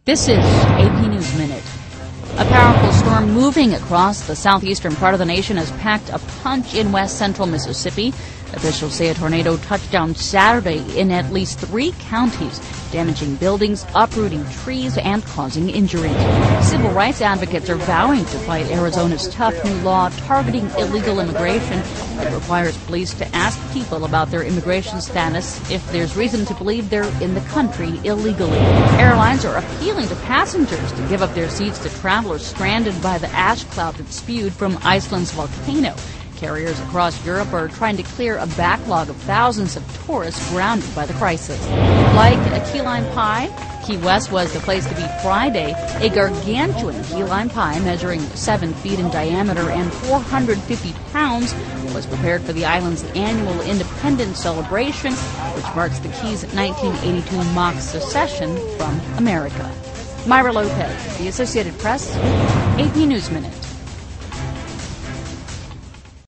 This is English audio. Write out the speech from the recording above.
This is AP News Minute. A powerful storm moving across the southeastern part of the nation has packed a punch in west central Mississippi. Officials say a tornado touched down Saturday in at least 3 counties, damaging buildings, uprooting trees, and causing injuries. Civil rights advocates are vowing to fight Arizona's tough new law targeting illegal immigration. It requires police to ask people about their immigration status if there's reason to believe they're in the country illegally. Airlines are appealing to passengers to give up their seats to travelers stranded by the ash cloud that spewed from Iceland's volcano. Carriers across Europe are trying to clear a backlog of thousands of tourists grounded by the crisis. Like a key lime pie, Key West was the place to be Friday. A gargantuan key lime pie measuring 7 feet in diameter and 450 pounds was prepared for the island's annual independence celebration, which marks the Keys' 1982 mock secession from America. Myra Lopez, The Associated Press, AP News Minute.